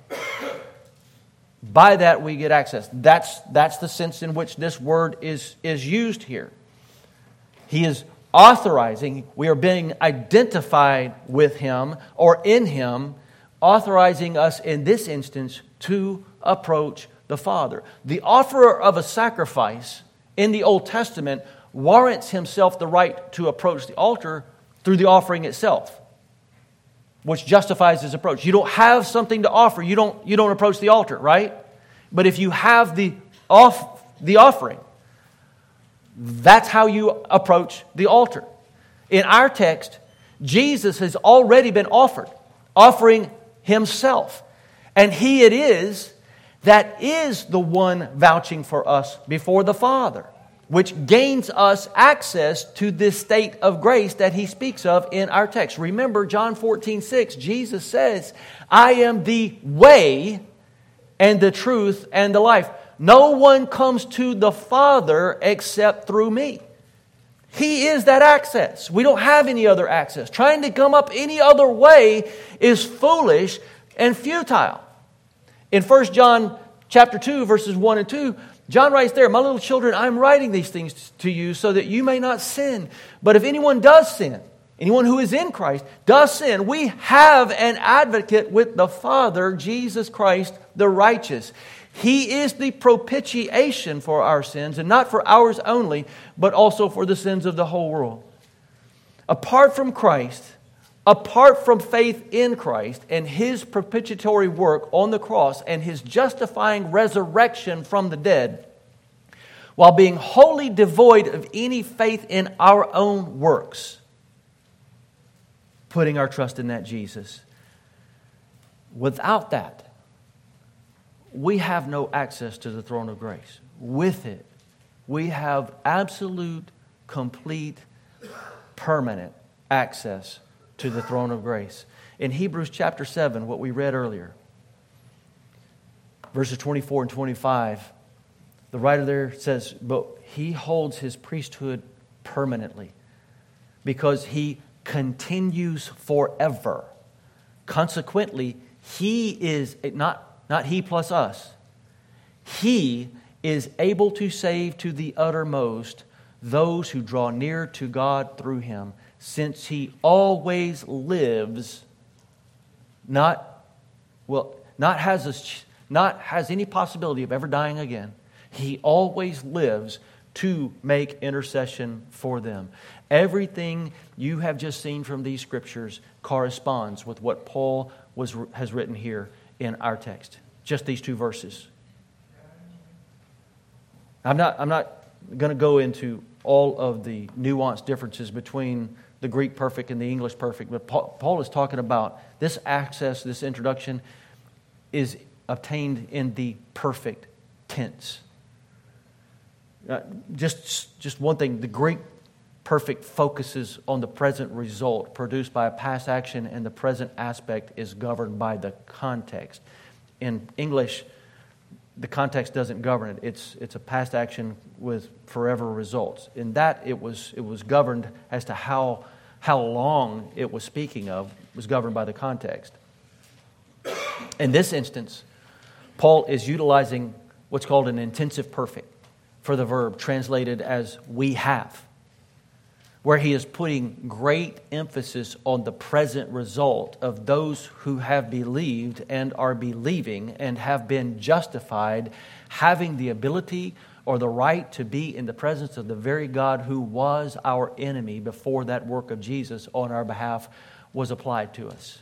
By that we get access. That's the sense in which this word is used here. He is authorizing, we are being identified with Him or in Him, authorizing us in this instance to approach the Father. The offerer of a sacrifice in the Old Testament warrants himself the right to approach the altar through the offering itself, which justifies his approach. You don't have something to offer, you don't approach the altar, right? But if you have the offering, that's how you approach the altar. In our text, Jesus has already been offered, offering Himself. And He it is that is the one vouching for us before the Father, which gains us access to this state of grace that He speaks of in our text. Remember, John 14:6, Jesus says, I am the way and the truth and the life. No one comes to the Father except through me. He is that access. We don't have any other access. Trying to come up any other way is foolish and futile. In 1 John chapter 2, verses 1 and 2, John writes there, my little children, I'm writing these things to you so that you may not sin. But if anyone does sin, anyone who is in Christ does sin, we have an advocate with the Father, Jesus Christ the righteous. He is the propitiation for our sins, and not for ours only, but also for the sins of the whole world. Apart from Christ, apart from faith in Christ and His propitiatory work on the cross and His justifying resurrection from the dead, while being wholly devoid of any faith in our own works, putting our trust in that Jesus, without that, we have no access to the throne of grace. With it, we have absolute, complete, permanent access to the throne of grace. In Hebrews chapter 7, what we read earlier, verses 24 and 25, the writer there says, but He holds His priesthood permanently because He continues forever. Consequently, He is not He plus us. He is able to save to the uttermost those who draw near to God through Him, since He always lives, not has any possibility of ever dying again. He always lives to make intercession for them. Everything you have just seen from these scriptures corresponds with what Paul has written here in our text. Just these two verses. I'm not going to go into all of the nuanced differences between the Greek perfect and the English perfect, but Paul is talking about this access, this introduction is obtained in the perfect tense. Just one thing, the Greek perfect focuses on the present result produced by a past action, and the present aspect is governed by the context. In English, the context doesn't govern it. It's a past action with forever results. In that, it was governed as to how long it was speaking of, was governed by the context. In this instance, Paul is utilizing what's called an intensive perfect for the verb, translated as we have, where he is putting great emphasis on the present result of those who have believed and are believing and have been justified, having the ability or the right to be in the presence of the very God who was our enemy before that work of Jesus on our behalf was applied to us.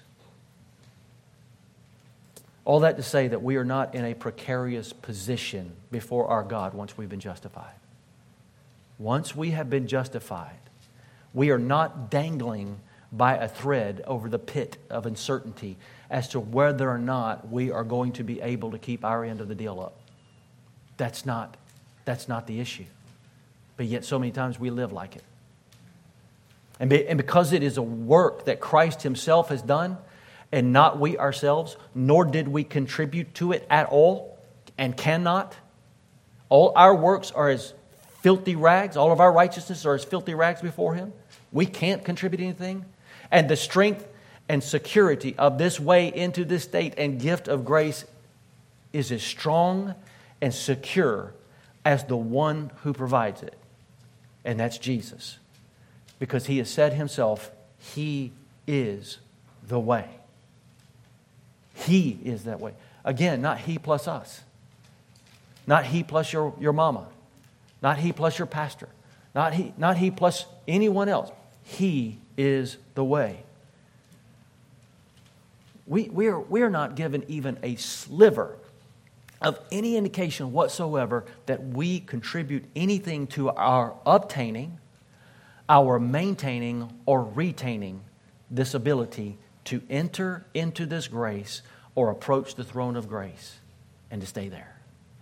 All that to say that we are not in a precarious position before our God once we've been justified. Once we have been justified, we are not dangling by a thread over the pit of uncertainty as to whether or not we are going to be able to keep our end of the deal up. That's not the issue. But yet so many times we live like it. And because it is a work that Christ Himself has done, and not we ourselves, nor did we contribute to it at all, and cannot. All our works are as filthy rags. All of our righteousness are as filthy rags before Him. We can't contribute anything. And the strength and security of this way into this state and gift of grace is as strong and secure as the one who provides it. And that's Jesus. because He has said Himself, He is the way. He is that way. Again, not He plus us. Not He plus your mama. Not He plus your pastor. Not he plus anyone else. He is the way. We are not given even a sliver of any indication whatsoever that we contribute anything to our obtaining, our maintaining, or retaining this ability to enter into this grace or approach the throne of grace and to stay there.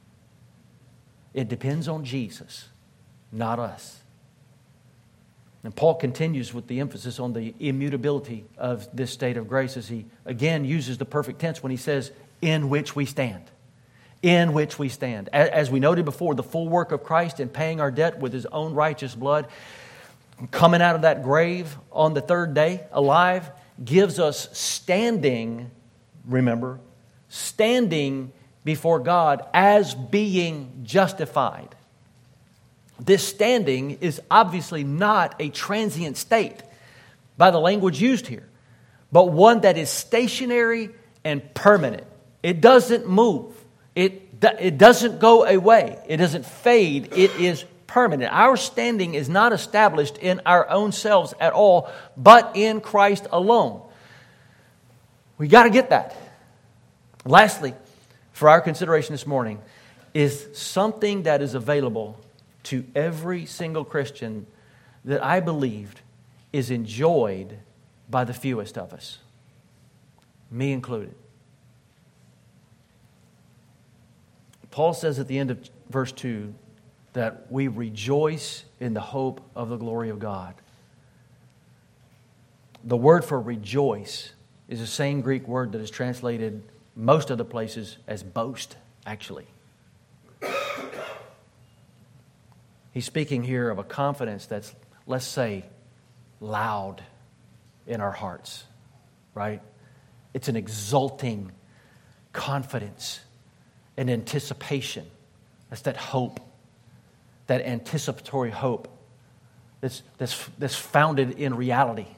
It depends on Jesus, not us. And Paul continues with the emphasis on the immutability of this state of grace as he again uses the perfect tense when he says, in which we stand. In which we stand. As we noted before, the full work of Christ in paying our debt with His own righteous blood, coming out of that grave on the third day, alive, gives us standing, remember, standing before God as being justified. This standing is obviously not a transient state by the language used here, but one that is stationary and permanent. It doesn't move. It doesn't go away. It doesn't fade. It is permanent. Our standing is not established in our own selves at all, but in Christ alone. We got to get that. Lastly, for our consideration this morning, is something that is available to every single Christian that I believed is enjoyed by the fewest of us, me included. Paul says at the end of verse 2 that we rejoice in the hope of the glory of God. The word for rejoice is the same Greek word that is translated most other places as boast, actually. He's speaking here of a confidence that's, let's say, loud in our hearts, right? It's an exulting confidence, an anticipation. That's that hope, that anticipatory hope that's founded in reality.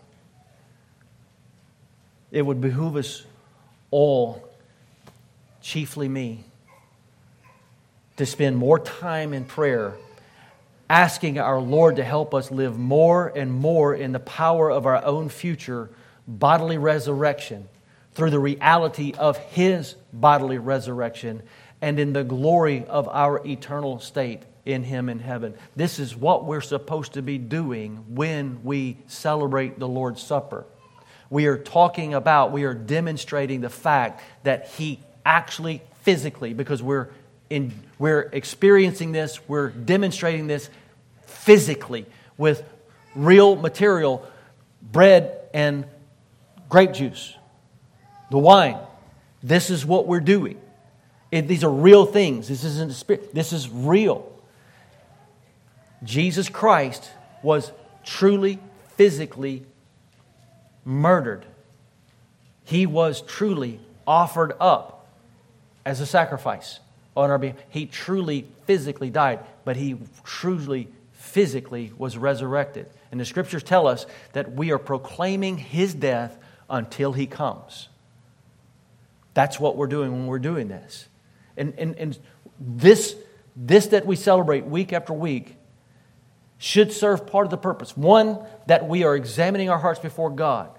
It would behoove us all, chiefly me, to spend more time in prayer asking our Lord to help us live more and more in the power of our own future bodily resurrection through the reality of His bodily resurrection and in the glory of our eternal state in Him in heaven. This is what we're supposed to be doing when we celebrate the Lord's Supper. We are demonstrating the fact that He actually physically, because we're experiencing this, we're demonstrating this physically with real material, bread and grape juice, the wine. This is what we're doing. These are real things. This isn't spirit. This is real. Jesus Christ was truly, physically murdered. He was truly offered up as a sacrifice on our behalf. He truly, physically died, but He truly, physically was resurrected. And the Scriptures tell us that we are proclaiming His death until He comes. That's what we're doing when we're doing this. And this that we celebrate week after week should serve part of the purpose. One, that we are examining our hearts before God.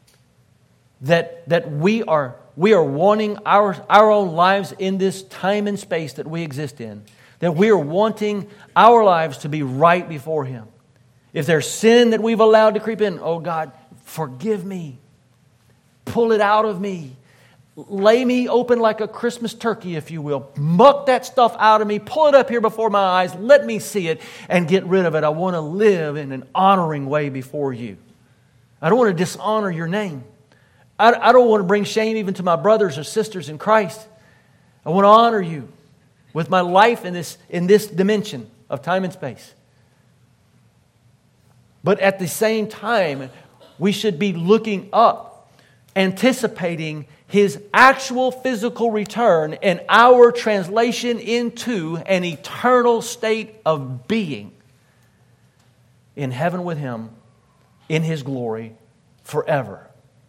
That we are wanting our own lives in this time and space that we exist in. That we are wanting our lives to be right before Him. If there's sin that we've allowed to creep in, oh God, forgive me. Pull it out of me. Lay me open like a Christmas turkey, if you will. Muck that stuff out of me. Pull it up here before my eyes. Let me see it and get rid of it. I want to live in an honoring way before You. I don't want to dishonor Your name. I don't want to bring shame even to my brothers or sisters in Christ. I want to honor You with my life in this dimension of time and space. But at the same time, we should be looking up, anticipating His actual physical return and our translation into an eternal state of being in heaven with Him in His glory forever.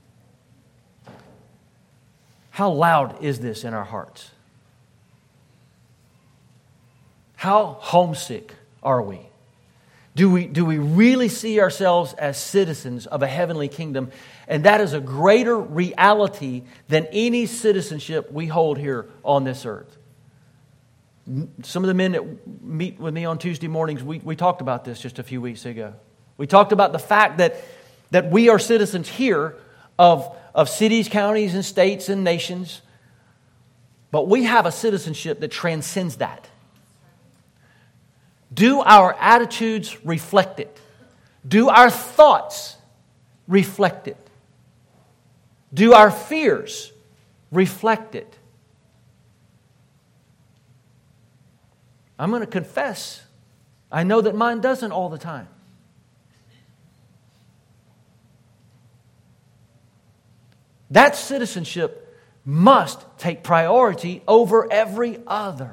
How loud is this in our hearts? How homesick are we? Do we really see ourselves as citizens of a heavenly kingdom? And that is a greater reality than any citizenship we hold here on this earth. Some of the men that meet with me on Tuesday mornings, we talked about this just a few weeks ago. We talked about the fact that we are citizens here of cities, counties, and states and nations. But we have a citizenship that transcends that. Do our attitudes reflect it? Do our thoughts reflect it? Do our fears reflect it? I'm going to confess, I know that mine doesn't all the time. That citizenship must take priority over every other.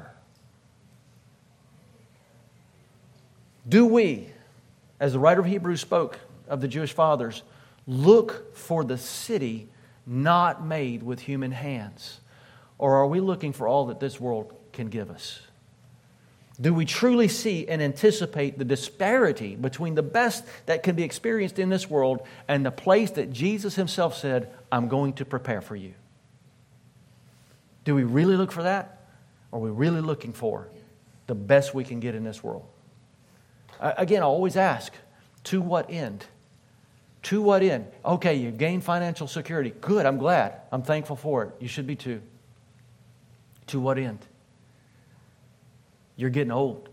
Do we, as the writer of Hebrews spoke of the Jewish fathers, look for the city not made with human hands? Or are we looking for all that this world can give us? Do we truly see and anticipate the disparity between the best that can be experienced in this world and the place that Jesus Himself said, I'm going to prepare for you? Do we really look for that? Or are we really looking for the best we can get in this world? Again, I always ask, to what end? To what end? Okay, you gain financial security. Good, I'm glad. I'm thankful for it. You should be too. To what end? You're getting old.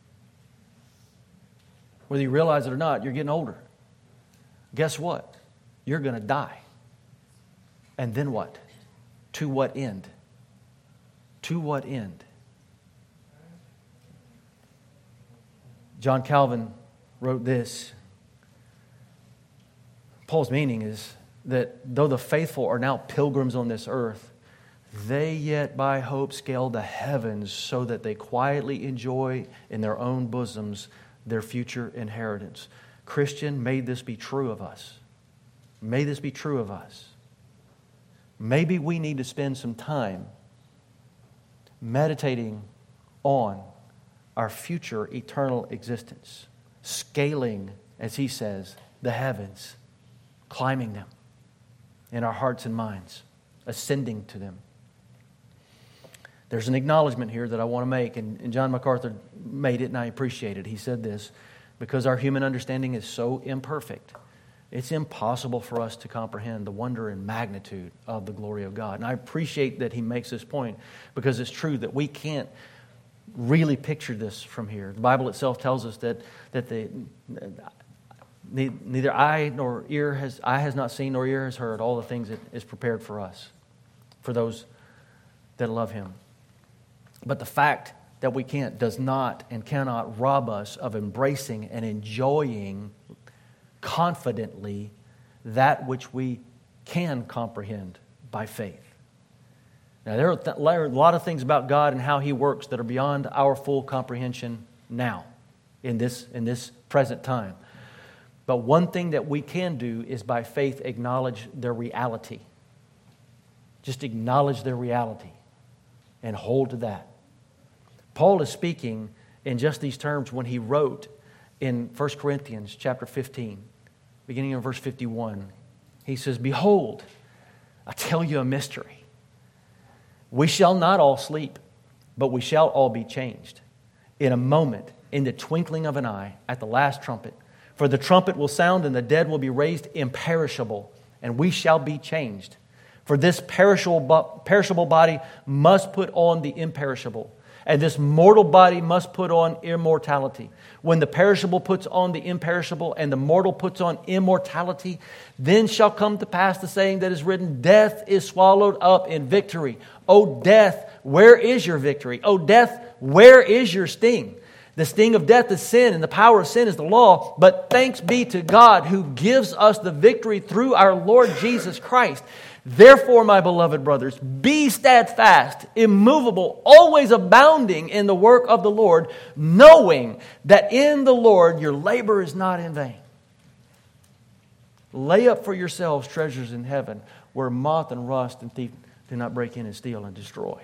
Whether you realize it or not, you're getting older. Guess what? You're going to die. And then what? To what end? To what end? John Calvin wrote this. Paul's meaning is that though the faithful are now pilgrims on this earth, they yet by hope scale the heavens so that they quietly enjoy in their own bosoms their future inheritance. Christian, may this be true of us. May this be true of us. Maybe we need to spend some time meditating on our future eternal existence, scaling, as he says, the heavens, climbing them in our hearts and minds, ascending to them. There's an acknowledgement here that I want to make, and John MacArthur made it, and I appreciate it. He said this, because our human understanding is so imperfect, it's impossible for us to comprehend the wonder and magnitude of the glory of God. And I appreciate that he makes this point, because it's true that we can't really picture this from here. The Bible itself tells us that neither eye nor ear has not seen nor ear has heard all the things that is prepared for us, for those that love Him. But the fact that we can't does not and cannot rob us of embracing and enjoying confidently that which we can comprehend by faith. Now, there are a lot of things about God and how He works that are beyond our full comprehension now, in this present time. But one thing that we can do is by faith acknowledge their reality. Just acknowledge their reality and hold to that. Paul is speaking in just these terms when he wrote in 1 Corinthians chapter 15, beginning in verse 51. He says, "Behold, I tell you a mystery. We shall not all sleep, but we shall all be changed. In a moment, in the twinkling of an eye, at the last trumpet. For the trumpet will sound, and the dead will be raised imperishable, and we shall be changed. For this perishable body must put on the imperishable, and this mortal body must put on immortality. When the perishable puts on the imperishable, and the mortal puts on immortality, then shall come to pass the saying that is written, Death is swallowed up in victory. O death, where is your victory? O death, where is your sting? The sting of death is sin, and the power of sin is the law. But thanks be to God who gives us the victory through our Lord Jesus Christ. Therefore, my beloved brothers, be steadfast, immovable, always abounding in the work of the Lord, knowing that in the Lord your labor is not in vain." Lay up for yourselves treasures in heaven, where moth and rust and thief do not break in and steal and destroy.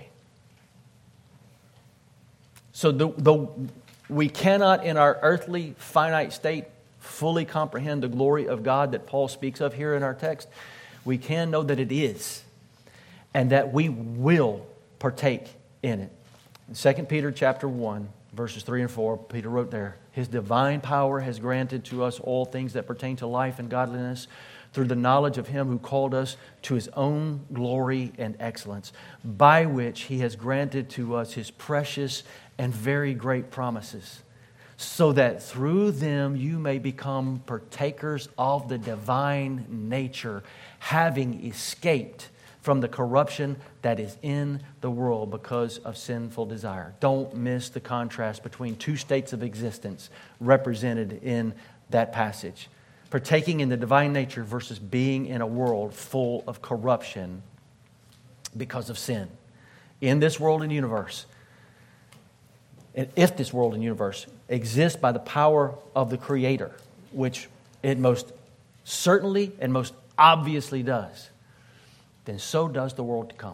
So though we cannot in our earthly finite state fully comprehend the glory of God that Paul speaks of here in our text, we can know that it is, and that we will partake in it. In 2 Peter chapter 1, verses 3 and 4, Peter wrote there, His divine power has granted to us all things that pertain to life and godliness through the knowledge of Him who called us to His own glory and excellence, by which He has granted to us His precious and very great promises, so that through them you may become partakers of the divine nature, having escaped from the corruption that is in the world because of sinful desire. Don't miss the contrast between two states of existence represented in that passage. Partaking in the divine nature versus being in a world full of corruption because of sin. In this world and universe, and if this world and universe exists by the power of the Creator, which it most certainly and most obviously does, then so does the world to come.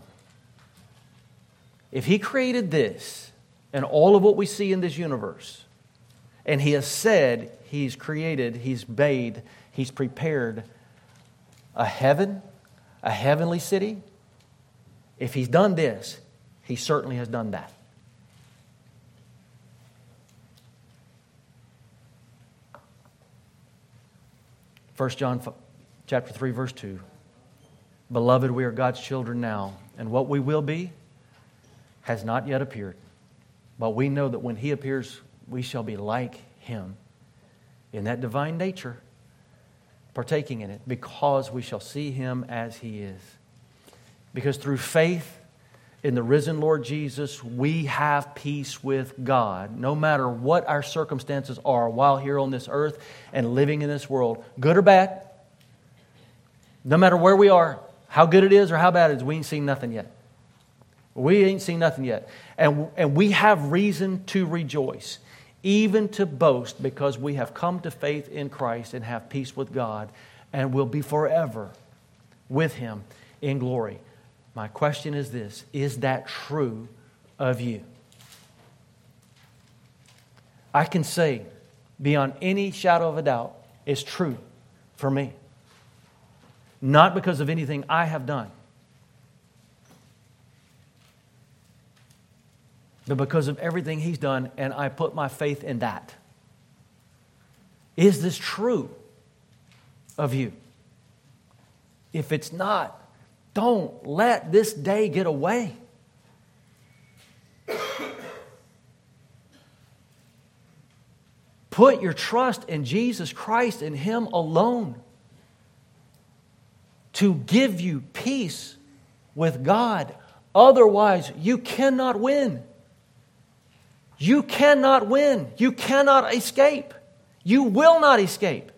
If He created this and all of what we see in this universe, and He has said He's created, He's made, He's prepared a heaven, a heavenly city, if He's done this, He certainly has done that. First John chapter 3, verse 2. Beloved, we are God's children now, and what we will be has not yet appeared. But we know that when He appears, we shall be like Him in that divine nature, partaking in it, because we shall see Him as He is. Because through faith in the risen Lord Jesus, we have peace with God, no matter what our circumstances are while here on this earth and living in this world, good or bad. No matter where we are, how good it is or how bad it is, we ain't seen nothing yet. We ain't seen nothing yet. And we have reason to rejoice, even to boast, because we have come to faith in Christ and have peace with God and will be forever with Him in glory. My question is this: is that true of you? I can say beyond any shadow of a doubt, it's true for me. Not because of anything I have done, but because of everything He's done, and I put my faith in that. Is this true of you? If it's not, don't let this day get away. Put your trust in Jesus Christ and Him alone to give you peace with God. Otherwise, you cannot win. You cannot win. You cannot escape. You will not escape.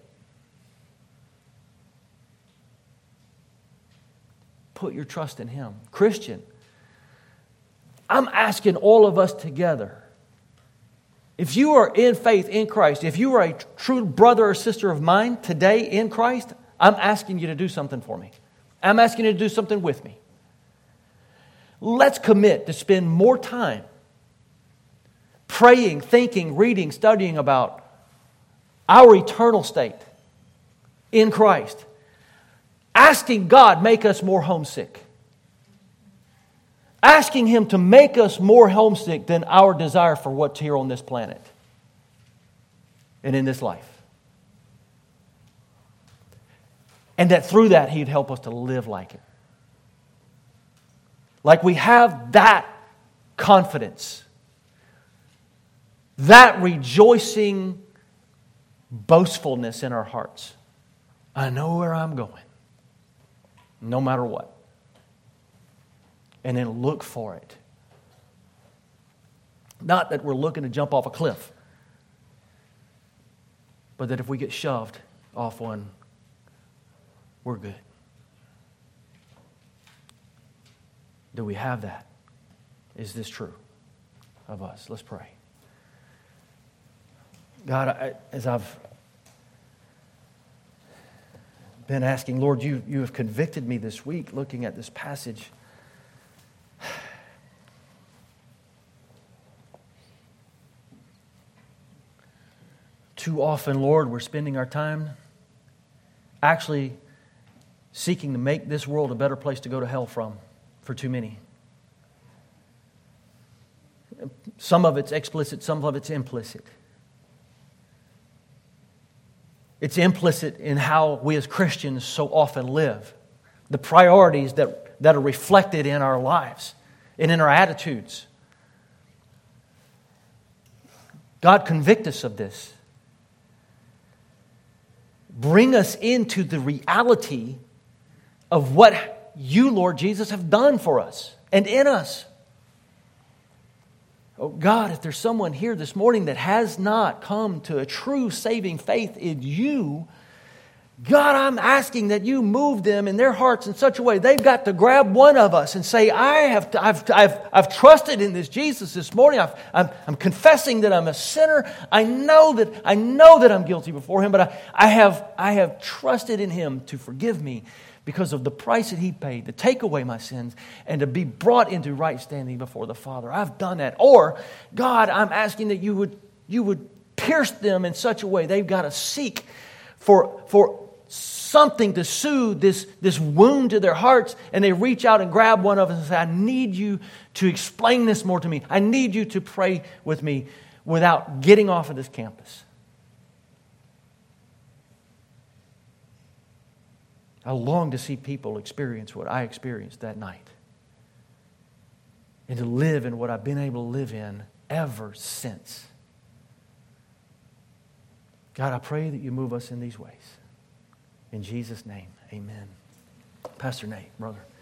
Put your trust in Him. Christian, I'm asking all of us together, if you are in faith in Christ, if you are a true brother or sister of mine today in Christ, I'm asking you to do something for me. I'm asking you to do something with me. Let's commit to spend more time praying, thinking, reading, studying about our eternal state in Christ. Asking God make us more homesick. Asking Him to make us more homesick than our desire for what's here on this planet and in this life. And that through that He'd help us to live like it. Like we have that confidence, that rejoicing boastfulness in our hearts. I know where I'm going, no matter what. And then look for it. Not that we're looking to jump off a cliff, but that if we get shoved off one, we're good. Do we have that? Is this true of us? Let's pray. God, as I've been asking, Lord, you have convicted me this week looking at this passage. Too often, Lord, we're spending our time actually seeking to make this world a better place to go to hell from for too many. Some of it's explicit, some of it's implicit. It's implicit in how we as Christians so often live. The priorities that are reflected in our lives and in our attitudes. God, convict us of this. Bring us into the reality of what you, Lord Jesus, have done for us and in us. Oh God, if there's someone here this morning that has not come to a true saving faith in you, God, I'm asking that you move them in their hearts in such a way they've got to grab one of us and say, I've trusted in this Jesus this morning. I'm confessing that I'm a sinner. I know that I'm guilty before Him, but I have trusted in Him to forgive me because of the price that He paid to take away my sins and to be brought into right standing before the Father. I've done that. Or, God, I'm asking that you would pierce them in such a way they've got to seek for something to soothe this wound to their hearts, and they reach out and grab one of us and say, I need you to explain this more to me. I need you to pray with me without getting off of this campus. I long to see people experience what I experienced that night and to live in what I've been able to live in ever since. God, I pray that you move us in these ways. In Jesus' name, amen. Pastor Nate, brother.